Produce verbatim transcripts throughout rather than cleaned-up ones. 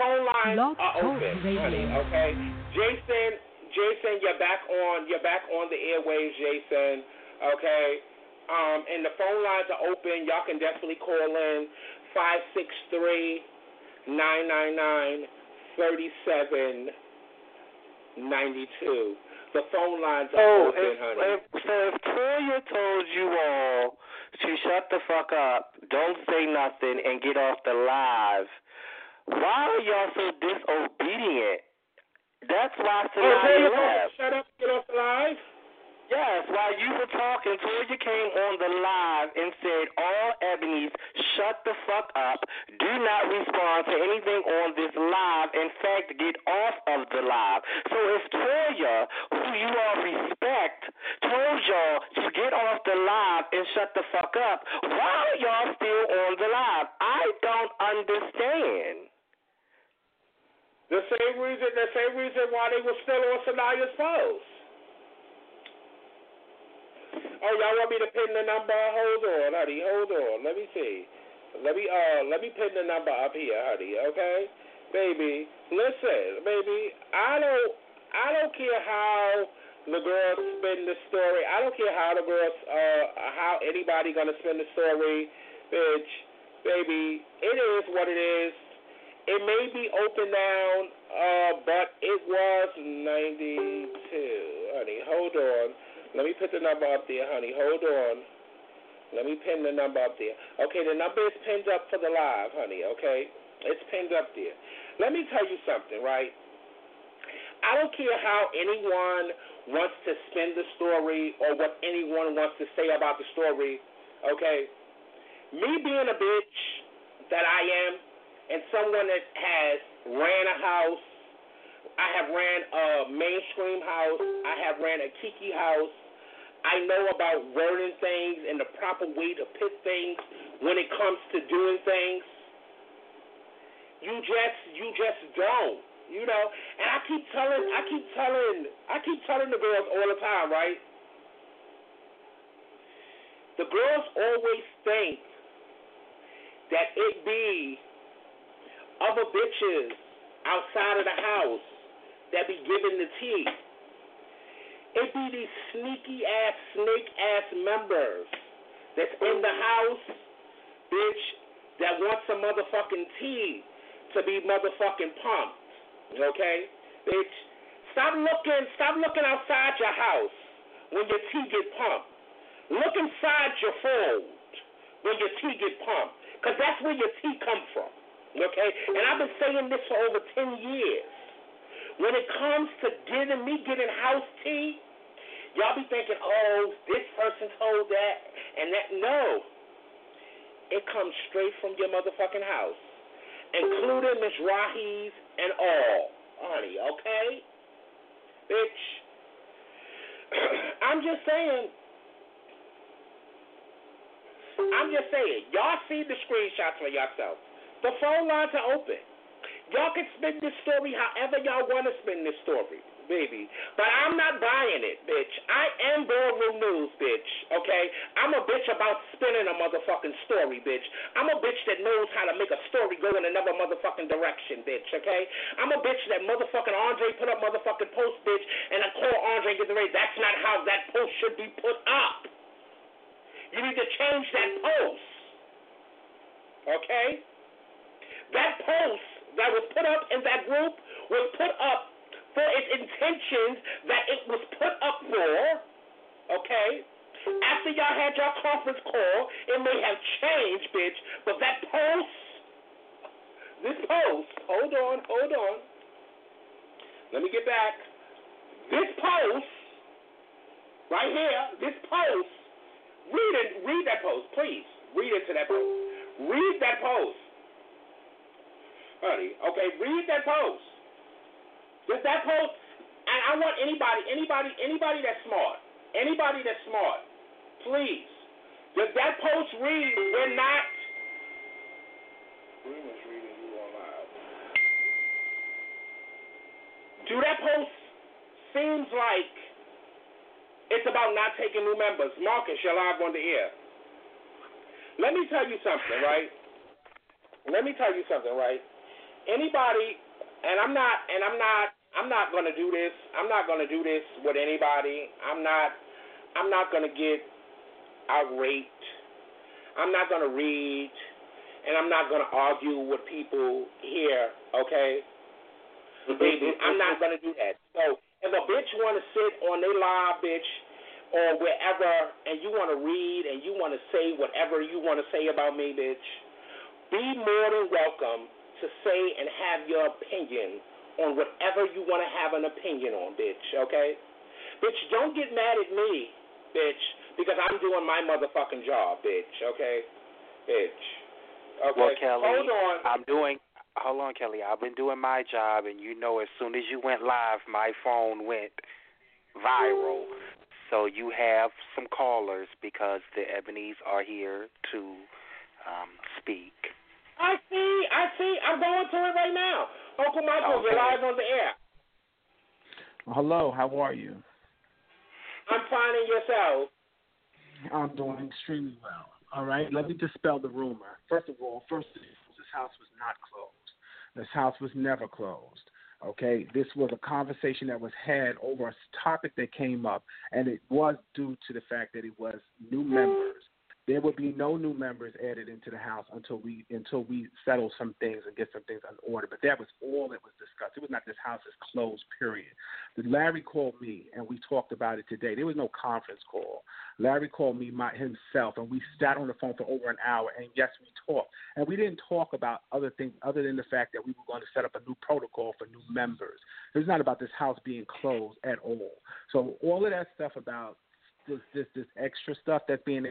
phone lines Blog are Talk open, Radio. honey. Okay, Jason, Jason, you're back on. You're back on the airwaves, Jason. Okay, um, and the phone lines are open. Y'all can definitely call in five six three nine nine nine thirty seven ninety two. The phone lines are oh, open, if, honey. If, so if Toya told you all to shut the fuck up, don't say nothing, and get off the live, why are y'all so disobedient? That's why Oh, Toya Sanaya told you left. to shut up and get off the live? Yes, while you were talking, Toya came on the live and said, all Ebony's, shut the fuck up. Do not respond to anything on this live. In fact, get off of the live. So if Toya, who you all respect, told y'all to get off the live and shut the fuck up, why are y'all still on the live? I don't understand. The same reason, the same reason why they were still on Sanaya's post. Oh, y'all want me to pin the number? Hold on, honey. Hold on. Let me see. Let me uh, let me pin the number up here, honey. Okay, baby. Listen, baby. I don't, I don't care how the girls spin the story. I don't care how the girls, uh, how anybody gonna spin the story, bitch, baby. It is what it is. It may be open down, uh, but it was ninety-two, honey. Hold on. Let me put the number up there, honey. Hold on. Let me pin the number up there. Okay, the number is pinned up for the live, honey, okay? It's pinned up there. Let me tell you something, right? I don't care how anyone wants to spin the story or what anyone wants to say about the story, okay? Me being a bitch that I am and someone that has ran a house, I have ran a mainstream house, I have ran a Kiki house, I know about wording things and the proper way to put things when it comes to doing things. You just, you just don't, you know. And I keep telling, I keep telling, I keep telling the girls all the time, right? The girls always think that it be other bitches outside of the house that be giving the tea. It be these sneaky ass, snake ass members that's in the house, bitch, that want some motherfucking tea to be motherfucking pumped. Okay? Bitch, stop looking, stop looking outside your house when your tea get pumped. Look inside your fold when your tea get pumped. Because that's where your tea come from. Okay? And I've been saying this for over ten years. When it comes to getting me getting house tea, y'all be thinking, oh, this person told that and that. No. It comes straight from your motherfucking house, including Miss Rahi's and all. Honey, okay? Bitch. I'm just saying. I'm just saying. Y'all see the screenshots for yourself. The phone lines are open. Y'all can spin this story however y'all want to spin this story, baby. But I'm not buying it, bitch. I am Boardroom News, bitch, okay? I'm a bitch about spinning a motherfucking story, bitch. I'm a bitch that knows how to make a story go in another motherfucking direction, bitch, okay? I'm a bitch that motherfucking Andre put up motherfucking post, bitch, and I call Andre and get the rate. That's not how that post should be put up. You need to change that post, okay? That post that was put up in that group was put up for its intentions that it was put up for, okay? After y'all had your conference call, it may have changed, bitch, but that post, this post, hold on, hold on. Let me get back. This post, right here, this post, read it, read that post, please. Read into that post. Read that post. Honey, okay, read that post. Does that post, and I want anybody, anybody, anybody that's smart, anybody that's smart, please, does that post read, we're not, Remus reading you on live. Do that post seems like it's about not taking new members? Marcus, you're live on the air. Let me tell you something, right? Let me tell you something, right? anybody, and I'm not, and I'm not, I'm not gonna do this. I'm not gonna do this with anybody. I'm not, I'm not gonna get outraged. I'm not gonna read, and I'm not gonna argue with people here. Okay, baby, I'm not gonna do that. So if a bitch wanna sit on their live, bitch, or wherever, and you wanna read and you wanna say whatever you wanna say about me, bitch, be more than welcome to say and have your opinion on whatever you want to have an opinion on, bitch, okay? Bitch, don't get mad at me, bitch, because I'm doing my motherfucking job, bitch, okay? Bitch. Okay, well, Kelly, hold on. I'm doing, hold on, Kelly, I've been doing my job, and you know as soon as you went live, my phone went viral. So you have some callers because the Ebonies are here to um, speak. I see, I see. I'm going to it right now. Uncle Michael, okay. You're live on the air. Hello, how are you? I'm finding yourself. I'm doing extremely well. All right, let me dispel the rumor. First of all, first of all, this house was not closed. This house was never closed. Okay, this was a conversation that was had over a topic that came up, and it was due to the fact that it was new members. There would be no new members added into the house until we until we settle some things and get some things in order. But that was all that was discussed. It was not this house is closed, period. Larry called me, and we talked about it today. There was no conference call. Larry called me my, himself, and we sat on the phone for over an hour, and yes, we talked. And we didn't talk about other things other than the fact that we were going to set up a new protocol for new members. It was not about this house being closed at all. So all of that stuff about this this, this extra stuff that's being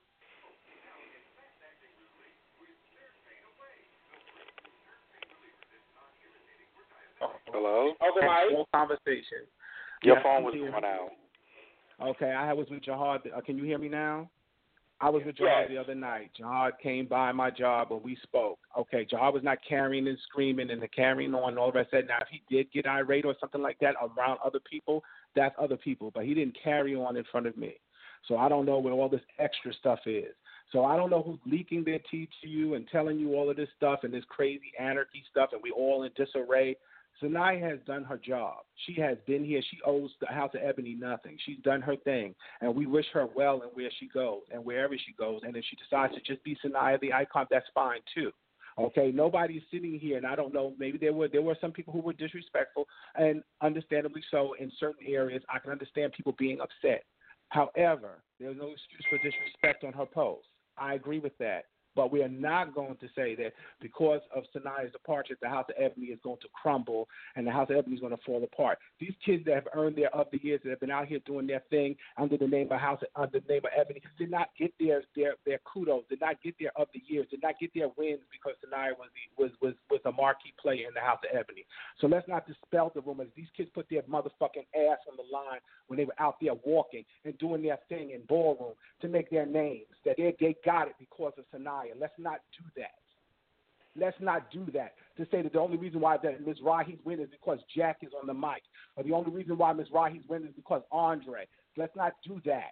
Hello? Uncle Mike? Whole conversation. Your yes, phone was going out. Okay, I was with Jihad. Uh, can you hear me now? I was with Jihad yes. the other night. Jihad came by my job and we spoke. Okay, Jihad was not carrying and screaming and the carrying on and all the rest of that. Now, if he did get irate or something like that around other people, that's other people. But he didn't carry on in front of me. So I don't know where all this extra stuff is. So I don't know who's leaking their tea to you and telling you all of this stuff and this crazy anarchy stuff and we all in disarray. Sanaya has done her job. She has been here. She owes the House of Ebony nothing. She's done her thing, and we wish her well in where she goes and wherever she goes. And if she decides to just be Sanaya the icon, that's fine too. Okay, nobody's sitting here, and I don't know. Maybe there were there were some people who were disrespectful, and understandably so in certain areas. I can understand people being upset. However, there's no excuse for disrespect on her post. I agree with that. But we are not going to say that because of Sanaya's departure, the House of Ebony is going to crumble and the House of Ebony is going to fall apart. These kids that have earned their of the years, that have been out here doing their thing under the name of House of, under the name of Ebony, did not get their their their kudos, did not get their of the years, did not get their wins because Sanaya was the, was was was a marquee player in the House of Ebony. So let's not dispel the rumors. These kids put their motherfucking ass on the line when they were out there walking and doing their thing in ballroom to make their names. That they they got it because of Sanaya. Let's not do that. Let's not do that. To say that the only reason why that Miz Rahi's winning is because Jack is on the mic, or the only reason why Miz Rahi's winning is because Andre. Let's not do that.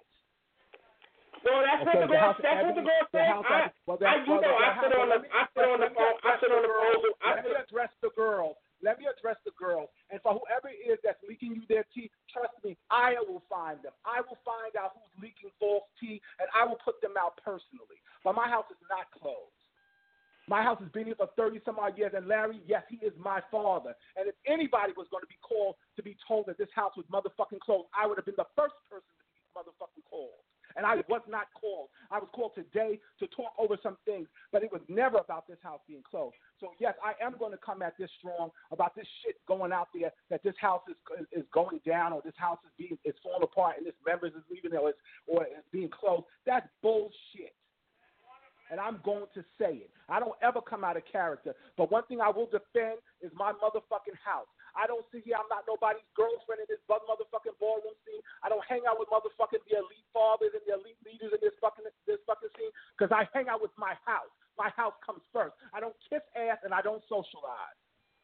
Well, that's okay, what the girl. That's what the girl said. I, well, I, you know, I sit on the, I sit on the phone. I sit on the phone. Let me address the girl. Let me address the girl. And for whoever it is that's leaking you their tea, trust me, I will find them. I will find out who's leaking false tea, and I will put them out personally. But my house is not closed. My house has been here for thirty-some odd years, and Larry, yes, he is my father. And if anybody was going to be called to be told that this house was motherfucking closed, I would have been the first person to be motherfucking called. And I was not called. I was called today to talk over some things, but it was never about this house being closed. So, yes, I am going to come at this strong about this shit going out there, that this house is is going down or this house is being is falling apart and this members is leaving or it's, or it's being closed. That's bullshit. And I'm going to say it. I don't ever come out of character. But one thing I will defend is my motherfucking house. I don't sit here. I'm not nobody's girlfriend in this motherfucking ballroom scene. I don't hang out with motherfucking the elite fathers and the elite leaders in this fucking this fucking scene because I hang out with my house. My house comes first. I don't kiss ass and I don't socialize.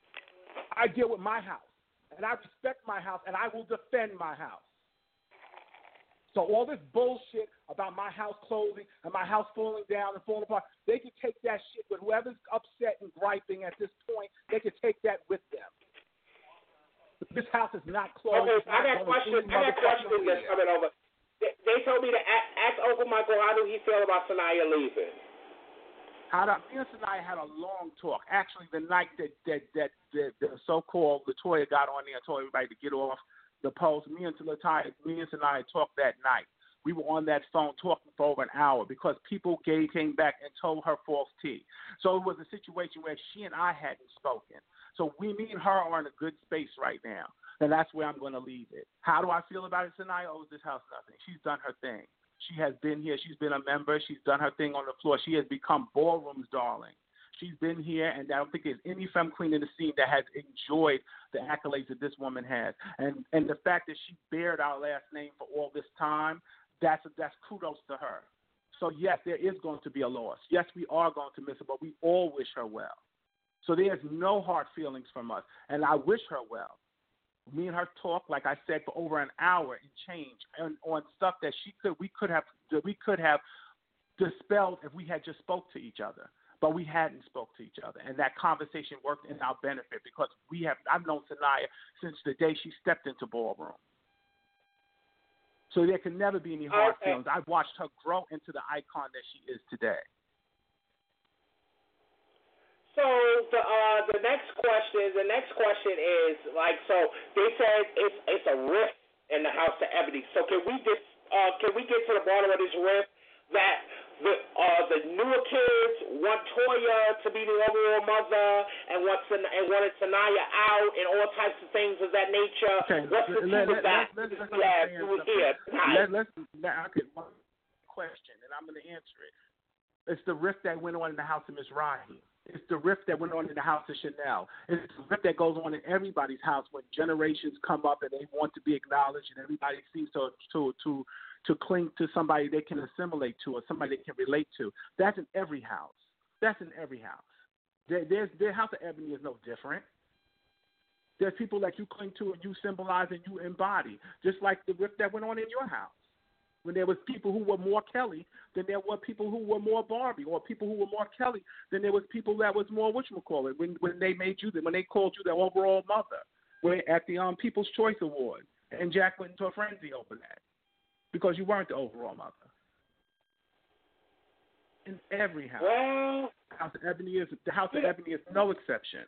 I deal with my house. And I respect my house and I will defend my house. So all this bullshit about my house closing and my house falling down and falling apart, they can take that shit with whoever's upset and griping at this point. They can take that with them. This house is not closed. Okay, so I got questions. I got questions that's coming over. They, they told me to ask, ask Uncle Michael how do he feel about Sanaya leaving. How do, me and Sanaya had a long talk. Actually, the night that that that, that the so-called Latoya got on there and told everybody to get off the post, me and Latoya, me and Sanaya talked that night. We were on that phone talking for over an hour because people gave, came back and told her false tea. So it was a situation where she and I hadn't spoken. So we, me and her are in a good space right now, and that's where I'm going to leave it. How do I feel about it? Sanaya owes this house nothing. She's done her thing. She has been here. She's been a member. She's done her thing on the floor. She has become Ballroom's darling. She's been here, and I don't think there's any femme queen in the scene that has enjoyed the accolades that this woman has. And and the fact that she bared our last name for all this time, that's that's kudos to her. So, yes, there is going to be a loss. Yes, we are going to miss her, but we all wish her well. So there's no hard feelings from us, and I wish her well. Me and her talk, like I said, for over an hour and change, and on stuff that she could, we could have, we could have dispelled if we had just spoke to each other. But we hadn't spoke to each other, and that conversation worked in our benefit because we have. I've known Sanaya since the day she stepped into Ballroom. So there can never be any hard okay. feelings. I've watched her grow into the icon that she is today. So the uh, the next question, the next question is like, so they said it's it's a rift in the House of Ebony. So can we just uh, can we get to the bottom of this rift that the uh, the newer kids want Toya to be the overall mother and want and wanted Sanaya out and all types of things of that nature? Okay, what's the let, truth of that? Let's, let's, let's yeah, you were here tonight. Let, let's now okay, one question, and I'm going to answer it. It's the rift that went on in the house of Miss Rahi. It's the rift that went on in the house of Chanel. It's the rift that goes on in everybody's house when generations come up and they want to be acknowledged, and everybody seems to to to to cling to somebody they can assimilate to or somebody they can relate to. That's in every house. That's in every house. There, there's their House of Ebony is no different. There's people that you cling to and you symbolize and you embody, just like the rift that went on in your house. When there was people who were more Kelly than there were people who were more Barbie, or people who were more Kelly than there was people that was more whatchamacallit. When when they made you, when they called you the overall mother, when at the um People's Choice Award, and Jack went into a frenzy over that because you weren't the overall mother. In every house, well, House of Ebony is the House of Ebony is no exception.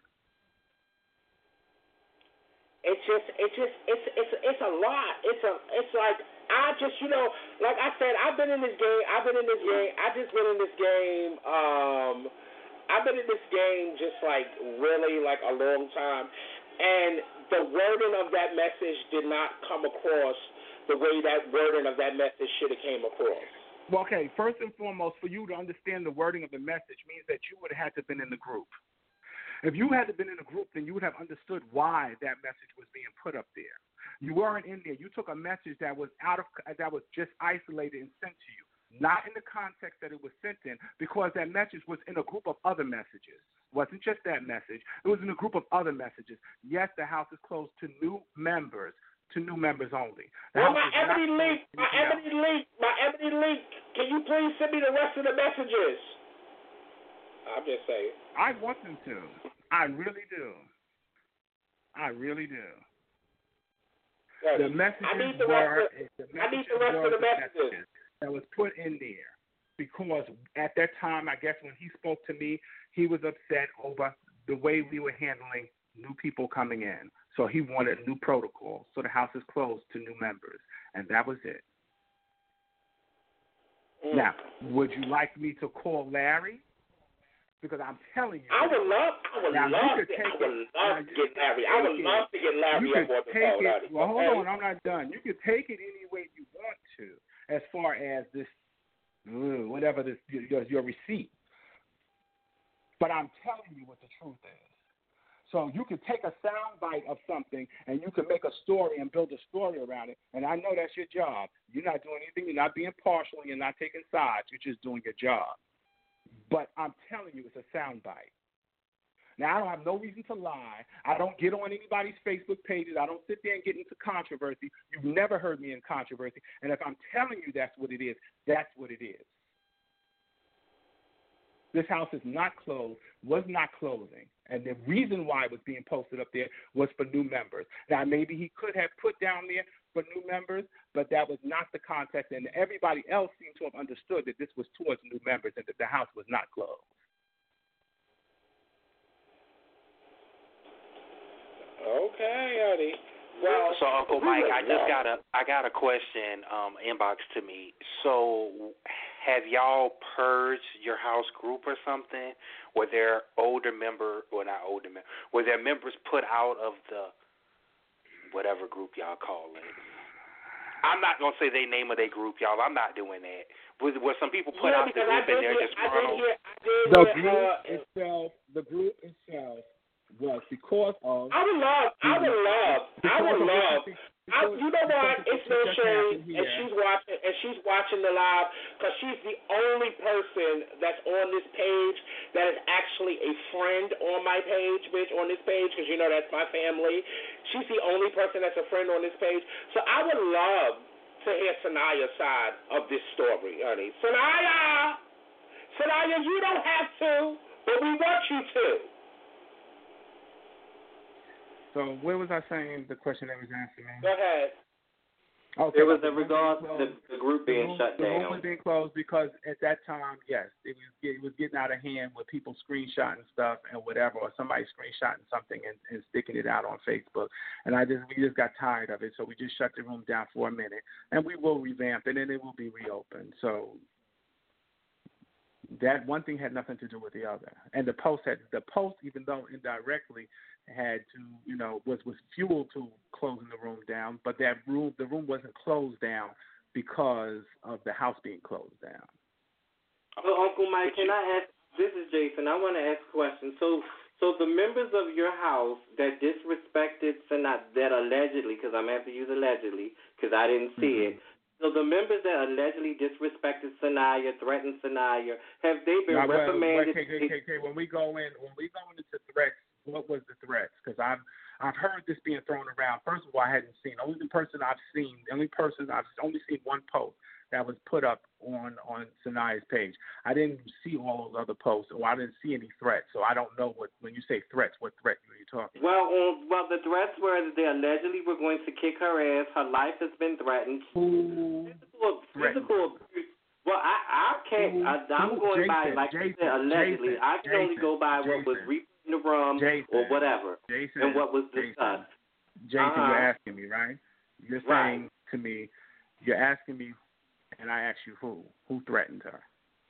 It's just, it's just, it's, it's, it's a lot. It's a, it's like I just, you know, like I said, I've been in this game. I've been in this game. I just been in this game. Um, I've been in this game just like really like a long time, and the wording of that message did not come across the way that wording of that message should have came across. Well, okay. First and foremost, for you to understand the wording of the message means that you would have had to have been in the group. If you had been in a group, then you would have understood why that message was being put up there. You weren't in there. You took a message that was out of that was just isolated and sent to you, not in the context that it was sent in, because that message was in a group of other messages. It wasn't just that message. It was in a group of other messages. Yes, the house is closed to new members, to new members only. The well, my Ebony Link, my Ebony Link, my Ebony Link, can you please send me the rest of the messages? I'm just saying. I want them to. I really do. I really do. Yes. The messages I need the were. rest of, the I need the rest of the messages. messages that was put in there because at that time, I guess when he spoke to me, he was upset over the way we were handling new people coming in. So he wanted new protocols. So the house is closed to new members, and that was it. Mm. Now, would you like me to call Larry? Because I'm telling you, I would love, I would now, love, to, take I would it, love to get Larry. I would it. love to get Larry you up on the phone. It, well, okay? hold on, I'm not done. You can take it any way you want to, as far as this, whatever this your, your receipt. But I'm telling you what the truth is. So you can take a sound bite of something and you can make a story and build a story around it. And I know that's your job. You're not doing anything. You're not being partial. You're not taking sides. You're just doing your job. But I'm telling you, it's a soundbite. Now, I don't have no reason to lie. I don't get on anybody's Facebook pages. I don't sit there and get into controversy. You've never heard me in controversy. And if I'm telling you that's what it is, that's what it is. This house is not closed, was not closing. And the reason why it was being posted up there was for new members. Now, maybe he could have put down there for new members, but that was not the context. And everybody else seemed to have understood that this was towards new members and that the house was not closed. Okay, honey. Well, so Uncle Mike, I just got a I got a question um, inbox to me. So, have y'all purged your house group or something? Were there older member, or not older members? Were there members put out of the whatever group y'all call it? I'm not gonna say they name of their group, y'all. I'm not doing that. Was, were some people put yeah, out the group and they're hear, disgruntled? The group uh, itself, the group itself. was because of. I would love, I would love, I would love. I, you know what? It's no shame, and she's watching, and she's watching the live because she's the only person that's on this page that is actually a friend on my page, bitch, on this page, because you know that's my family. She's the only person that's a friend on this page. So I would love to hear Sanaya's side of this story, honey. Sanaya, Sanaya, you don't have to, but we want you to. So where was I saying the question that was asking me? Go ahead. Okay. It was in regards to the, the group being the room, shut the down. The room was being closed because at that time, yes, it was it was getting out of hand with people screenshotting stuff and whatever, or somebody screenshotting something and, and sticking it out on Facebook. And I just we just got tired of it, so we just shut the room down for a minute, and we will revamp it, and it will be reopened. So that one thing had nothing to do with the other. And the post had the post, even though indirectly had to, you know, was, was fuel to closing the room down, but that room, the room wasn't closed down because of the house being closed down. So, Uncle Mike, can I ask? This is Jason. I want to ask a question. So, so the members of your house that disrespected Sanaya, that allegedly, because I'm going to have to use allegedly, because I didn't see mm-hmm. it. So the members that allegedly disrespected Sanaya, threatened Sanaya, have they been now, reprimanded? Well, okay, okay, okay. When we go in, when we go into threats, what was the threats? Because I've I've heard this being thrown around. First of all, I hadn't seen. Only the person I've seen, the only person I've only seen one post that was put up on on Sanaya's page. I didn't see all those other posts, or I didn't see any threats. So I don't know what when you say threats, what threat are you talking? Well, um, well, the threats were that they allegedly were going to kick her ass. Her life has been threatened. Who physical, physical abuse. Well, I I can't. Who, I, I'm going Jason, by like Jason, you said, allegedly. Jason, I can Jason, only go by Jason, what was reported in the room Jason, or whatever, Jason, and what was discussed. Jason, Jason uh-huh. You're asking me, right? You're saying right. to me, you're asking me, and I ask you who? Who threatened her?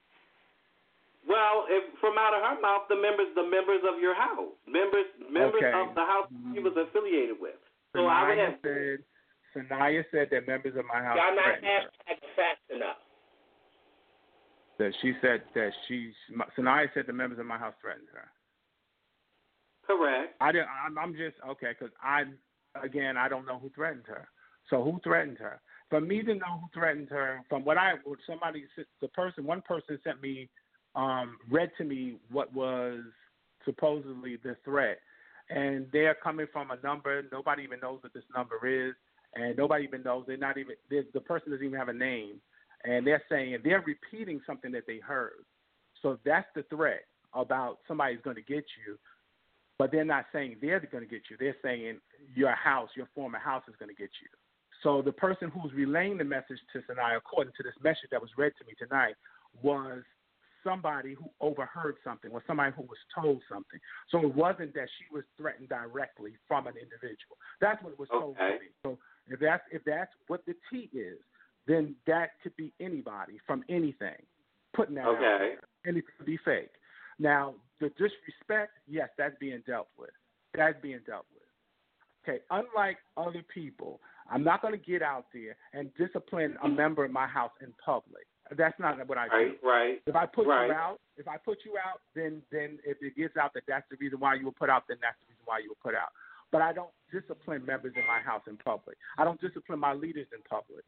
Well, if from out of her mouth, the members, the members of your house, members, members okay. of the house she was affiliated with. So Sanaya I would have said, Sanaya said that members of my house y'all not threatened her. fast enough. That she said that she, Sanaya said the members of my house threatened her. Correct. I didn't. I'm, I'm just okay because I, again, I don't know who threatened her. So who threatened her? For me to know who threatened her, from what I, somebody, the person, one person sent me, um, read to me what was supposedly the threat, and they're coming from a number. Nobody even knows what this number is, and nobody even knows. They're not even. They're, the person doesn't even have a name, and they're saying they're repeating something that they heard. So that's the threat about somebody's going to get you. But they're not saying they're going to get you. They're saying your house, your former house is going to get you. So the person who's relaying the message to Sanaya, according to this message that was read to me tonight, was somebody who overheard something, or somebody who was told something. So it wasn't that she was threatened directly from an individual. That's what was told okay. to me. So if that's if that's what the T is, then that could be anybody from anything putting that okay. out there, and it could be fake. Now, the disrespect, yes, that's being dealt with. That's being dealt with. Okay, unlike other people, I'm not going to get out there and discipline a member of my house in public. That's not what I do. Right, right. If I put right. you out, if I put you out, then then if it gets out that that's the reason why you were put out, then that's the reason why you were put out. But I don't discipline members in my house in public. I don't discipline my leaders in public.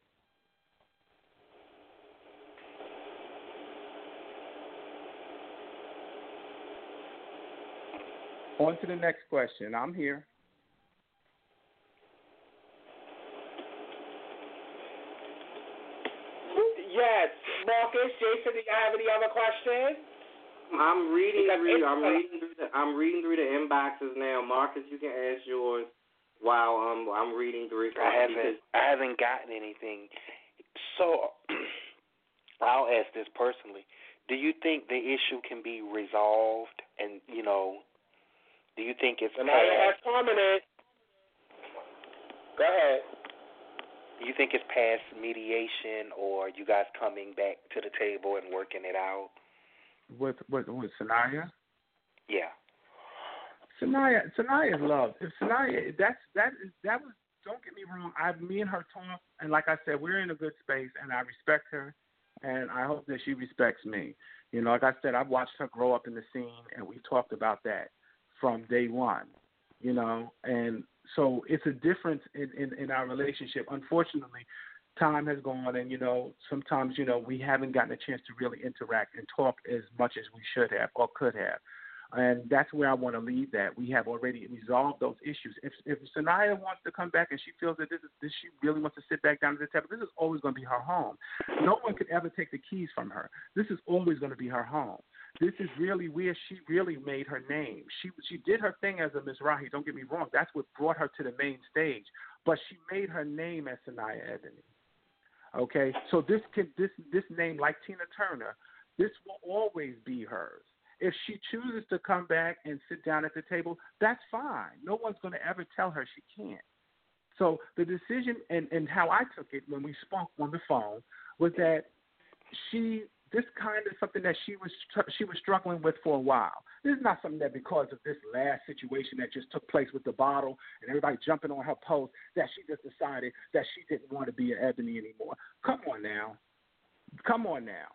On to the next question. I'm here. Yes, Marcus, Jason, do you have any other questions? I'm reading through. I'm reading through the. I'm reading through the inboxes now. Marcus, you can ask yours while um I'm reading through. I haven't. I haven't gotten anything. So I'll ask this personally. Do you think the issue can be resolved? And you know, do you think it's and now you have permanent? Go ahead. Do you think it's past mediation, or you guys coming back to the table and working it out? With with with Sanaya? Yeah. Sanaya Sanaya is love. If Sanaya that's that is that was don't get me wrong, I me and her talk, and like I said, we're in a good space and I respect her and I hope that she respects me. You know, like I said, I've watched her grow up in the scene and we talked about that from day one. You know, and so it's a difference in, in, in our relationship. Unfortunately, time has gone, and, you know, sometimes, you know, we haven't gotten a chance to really interact and talk as much as we should have or could have. And that's where I want to leave that. We have already resolved those issues. If if Sanaya wants to come back and she feels that this is this she really wants to sit back down at the table, this is always going to be her home. No one could ever take the keys from her. This is always going to be her home. This is really where she really made her name. She she did her thing as a Mizrahi, don't get me wrong. That's what brought her to the main stage. But she made her name as Sanaya Ebony. Okay? So this can, this this name, like Tina Turner, this will always be hers. If she chooses to come back and sit down at the table, that's fine. No one's going to ever tell her she can't. So the decision and, and how I took it when we spoke on the phone was that she this kind of something that she was she was struggling with for a while. This is not something that because of this last situation that just took place with the bottle and everybody jumping on her post that she just decided that she didn't want to be an Ebony anymore. Come on now. Come on now.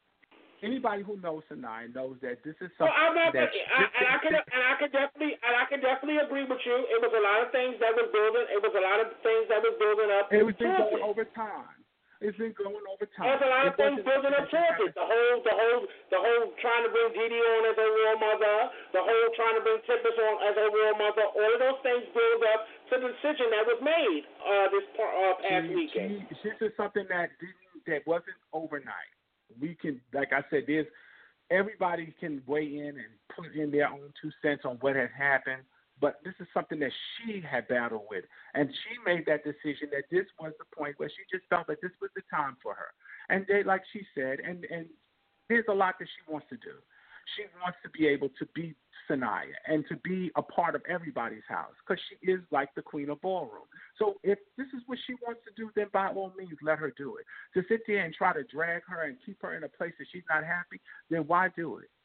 Anybody who knows Sanaya knows that this is something well, I'm not, that I, and I can and I can definitely and I can definitely agree with you. It was a lot of things that was building. It was a lot of things that was building up. It was been going over time. It's been going over time. There's a lot of it things building up towards it. The whole, the whole, the whole trying to bring Didi on as a real mother. The whole trying to bring Tippis on as a real mother. All of those things build up to the decision that was made uh, this uh, past she, weekend. She, this is something that didn't, that wasn't overnight. We can, like I said, there's everybody can weigh in and put in their own two cents on what has happened. But this is something that she had battled with. And she made that decision that this was the point where she just felt that this was the time for her. And they, like she said, and, and there's a lot that she wants to do. She wants to be able to be Sanaya and to be a part of everybody's house because she is like the queen of ballroom. So if this is what she wants to do, then by all means, let her do it. To sit there and try to drag her and keep her in a place that she's not happy, then why do it?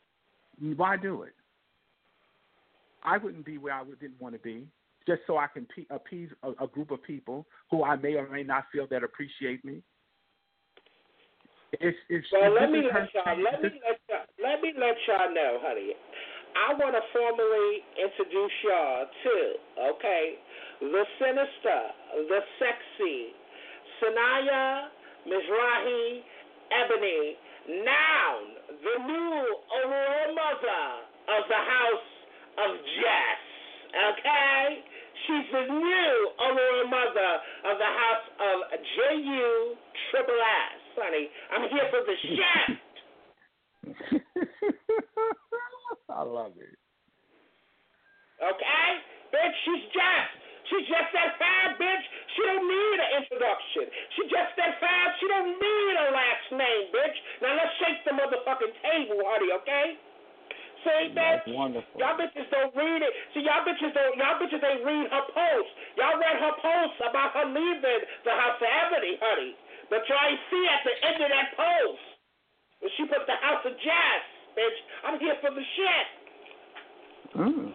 Why do it? I wouldn't be where I didn't want to be just so I can appease a, a group of people who I may or may not feel that appreciate me. It's, it's, well, it's, let me let her, y'all let me let y'all, let me let y'all know, honey. I want to formally introduce y'all to, okay, the sinister, the sexy, Sanaya Mizrahi Ebony, now the new overall mother of the house of Jess, okay? She's the new overall mother of the house of J U Triple S, honey. I'm here for the chef. I love it. Okay? Bitch, she's Jess. She's just that fab, bitch. She don't need an introduction. She just that fab. She don't need a last name, bitch. Now let's shake the motherfucking table, honey, okay? See, That's bitch? wonderful. Y'all bitches don't read it. See, y'all bitches don't. Y'all bitches ain't read her post. Y'all read her post about her leaving the House of Ebony, honey. But y'all ain't see at the end of that post when she put the House of Jazz, bitch. I'm here for the shit. Mm.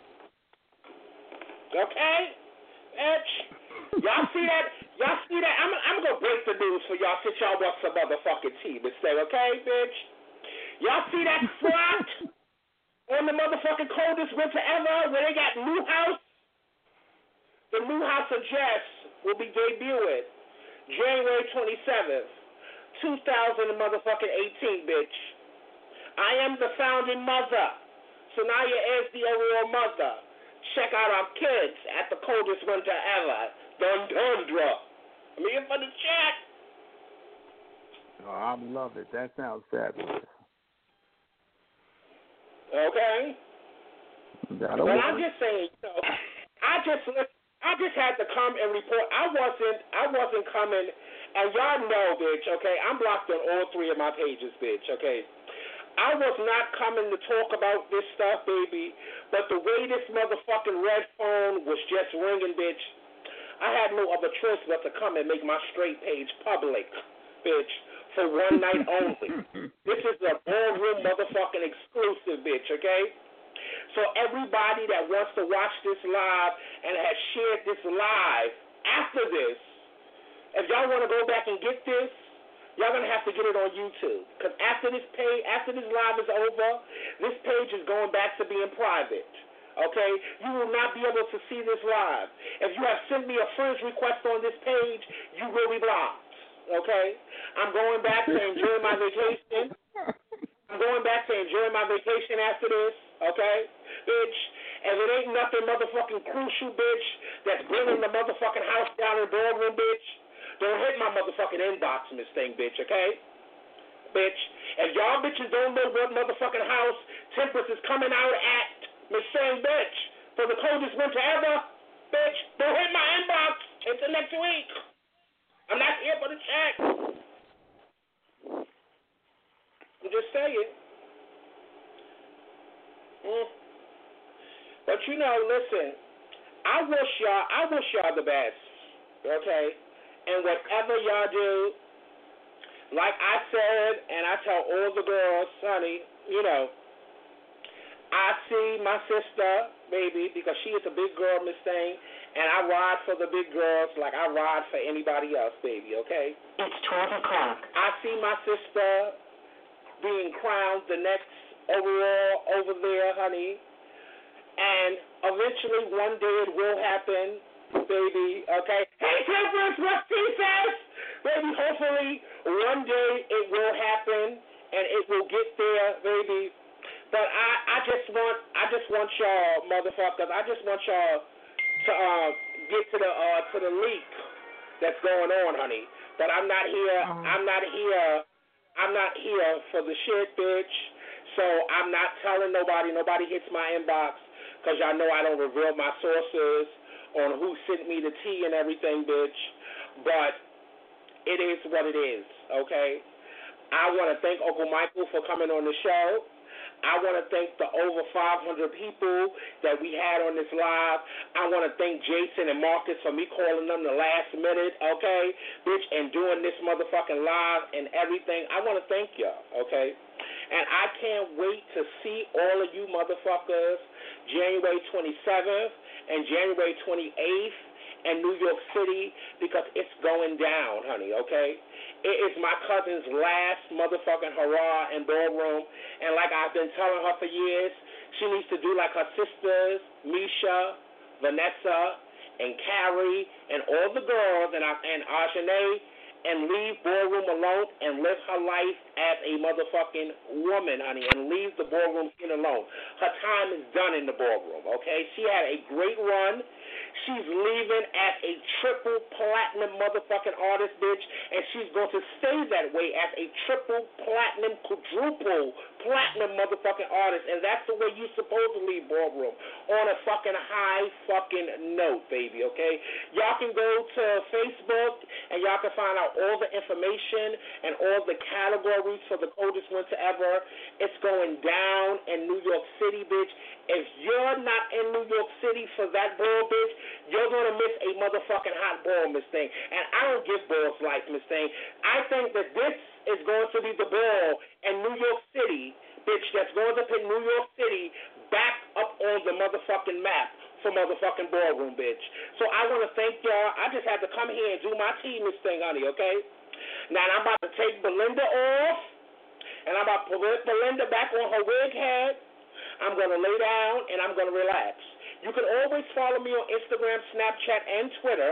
Okay, bitch. Y'all see that? Y'all see that? I'm, I'm gonna break the news for y'all since y'all want some motherfucking tea, Miss Say, okay, bitch? Y'all see that slot? On the motherfucking coldest winter ever, where they got New House, the New House of Jess will be debuting January twenty-seventh, two thousand eighteen, bitch. I am the founding mother, Sanaya is the overall mother. Check out our kids at the coldest winter ever. Dun Dundra. I'm here for the chat. Oh, I love it. That sounds fabulous. Okay. That'll but work. I'm just saying, you know, I just I just had to come and report. I wasn't I wasn't coming, and y'all know, bitch. Okay, I'm blocked on all three of my pages, bitch. Okay. I was not coming to talk about this stuff, baby, but the way this motherfucking red phone was just ringing, bitch, I had no other choice but to come and make my straight page public, bitch, for one night only. This is a ballroom motherfucking exclusive, bitch, okay? So everybody that wants to watch this live and has shared this live after this, if y'all want to go back and get this, y'all gonna have to get it on YouTube, because after this page, after this live is over, this page is going back to being private. Okay, you will not be able to see this live. If you have sent me a friend's request on this page, you will be blocked. Okay, I'm going back to enjoy my vacation. I'm going back to enjoy my vacation after this. Okay, bitch. If it ain't nothing motherfucking crucial, bitch, that's bringing the motherfucking house down in ballroom, bitch. Don't hit my motherfucking inbox, Miss Thing, bitch, okay? Bitch. If y'all bitches don't know what motherfucking house Temperance is coming out at, Miss Thing, bitch, for the coldest winter ever, bitch, don't hit my inbox until next week. I'm not here for the check. I'm just saying. Mm. But you know, listen, I wish y'all, I wish y'all the best, okay? And whatever y'all do, like I said, and I tell all the girls, honey, you know, I see my sister, baby, because she is a big girl, Miss Thing, and I ride for the big girls like I ride for anybody else, baby, okay? It's twelve o'clock. I see my sister being crowned the next overall over there, honey, and eventually one day it will happen, baby, okay? Hey, Temperance, what she says? Baby, hopefully one day it will happen and it will get there, baby. But I, I just want, I just want y'all, motherfuckers, I just want y'all to uh, get to the uh, to the leak that's going on, honey. But I'm not here. Uh-huh. I'm not here. I'm not here for the shit, bitch. So I'm not telling nobody. Nobody hits my inbox because y'all know I don't reveal my sources on who sent me the tea and everything, bitch. But it is what it is, okay? I want to thank Uncle Michael for coming on the show. I want to thank the over five hundred people that we had on this live. I want to thank Jason and Marcus for me calling them the last minute, okay, bitch, and doing this motherfucking live and everything. I want to thank y'all, okay? And I can't wait to see all of you motherfuckers January twenty-seventh and January twenty-eighth in New York City because it's going down, honey, okay? It is my cousin's last motherfucking hurrah in ballroom, and like I've been telling her for years, she needs to do like her sisters, Misha, Vanessa, and Carrie, and all the girls, and, and Ajane, and leave ballroom alone and live her life as a motherfucking woman, honey, and leave the ballroom scene alone. Her time is done in the ballroom, okay? She had a great run. She's leaving as a triple platinum motherfucking artist, bitch, and she's going to stay that way as a triple platinum, quadruple platinum motherfucking artist, and that's the way you're supposed to leave ballroom, on a fucking high fucking note, baby, okay? Y'all can go to Facebook, and y'all can find out all the information and all the categories for the coldest winter ever. It's going down in New York City, bitch. If you're not in New York City for that ball, bitch, you're going to miss a motherfucking hot ball, Miss Thing. And I don't give balls life, Miss Thing. I think that this is going to be the ball in New York City, bitch, that's going to put New York City back up on the motherfucking map for motherfucking ballroom, bitch. So I want to thank y'all. I just had to come here and do my team, Miss Thing, honey, okay? Now I'm about to take Belinda off, and I'm about to put Belinda back on her wig head. I'm going to lay down, and I'm going to relax. You can always follow me on Instagram, Snapchat, and Twitter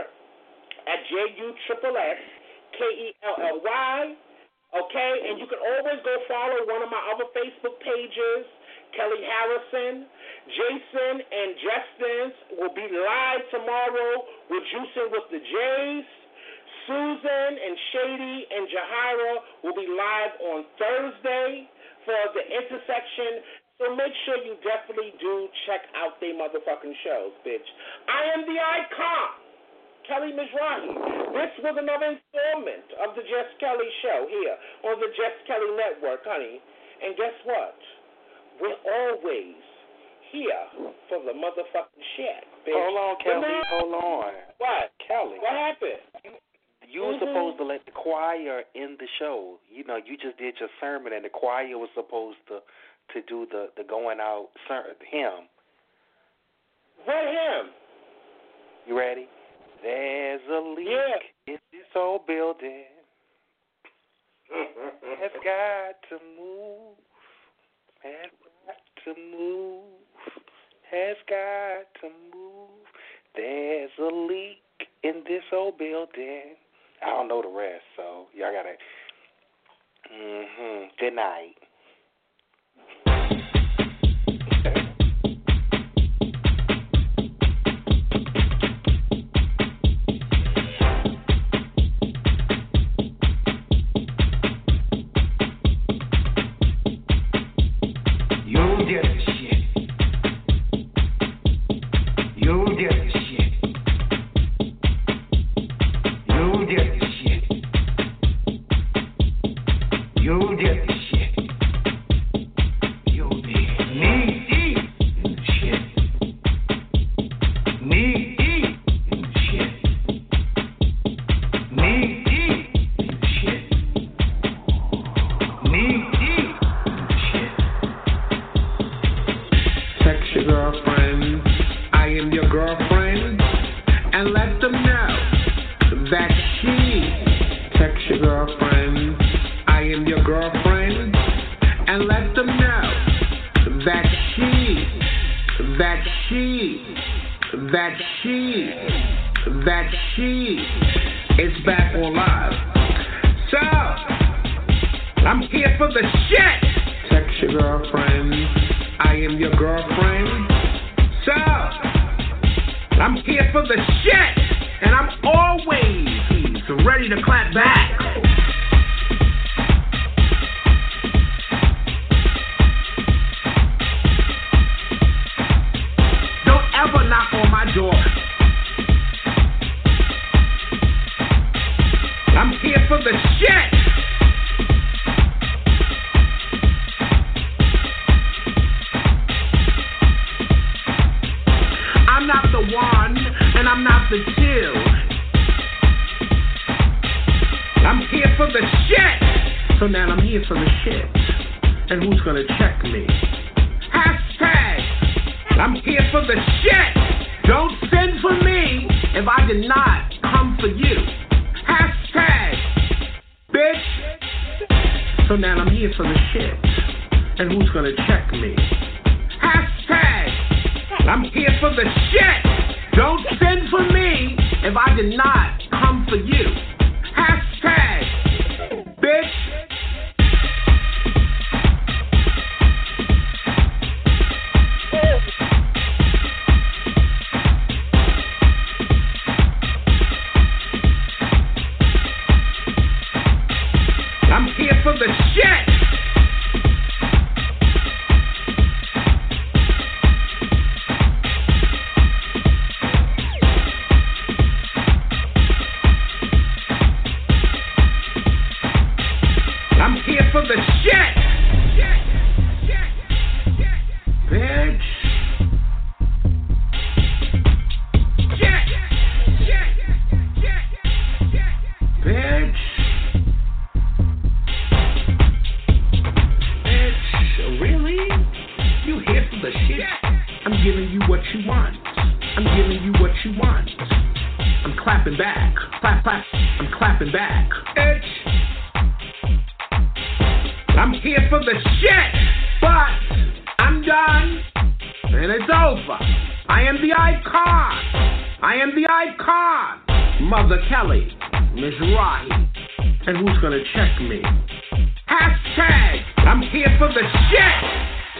at J U S S S K E L L Y, okay? And you can always go follow one of my other Facebook pages, Kelly Harrison. Jason and Justin will be live tomorrow with Juicing with the Jays. Susan and Shady and Jahira will be live on Thursday for the intersection. So make sure you definitely do check out their motherfucking shows, bitch. I am the icon, Kelly Mizrahi. This was another installment of the Jess Kelly Show here on the Jess Kelly Network, honey. And guess what? We're always here for the motherfucking shit, bitch. Hold on, Kelly. Hold on. What? Kelly. What happened? You were mm-hmm. supposed to let the choir end the show. You know, you just did your sermon, and the choir was supposed to, to do the, the going out ser- hymn. What hymn? You ready? There's a leak yeah. in this old building. Has got to move. Has got to move. Has got to move. There's a leak in this old building. I don't know the rest, so y'all gotta. Mm-hmm. Good night.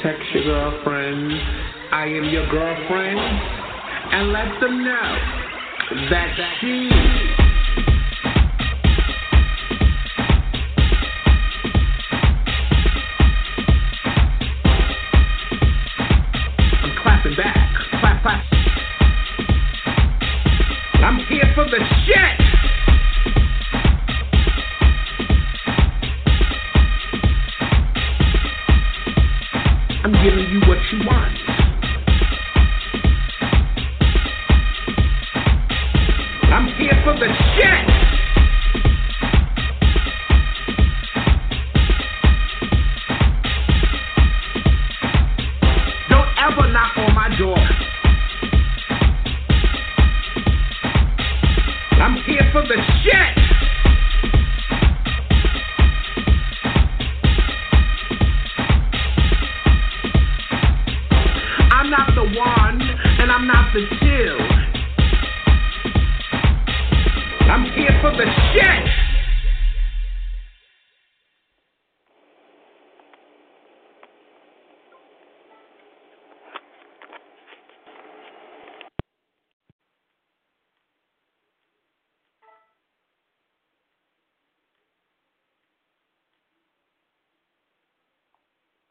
text your girlfriend, I am your girlfriend, and let them know that she I'm clapping back, clap, clap. I'm here for the shit. I'm giving you what you want. I'm here for the shit. Don't ever knock on my door. I'm here for the shit. I'm not the one, and I'm not the two. I'm here for the shit.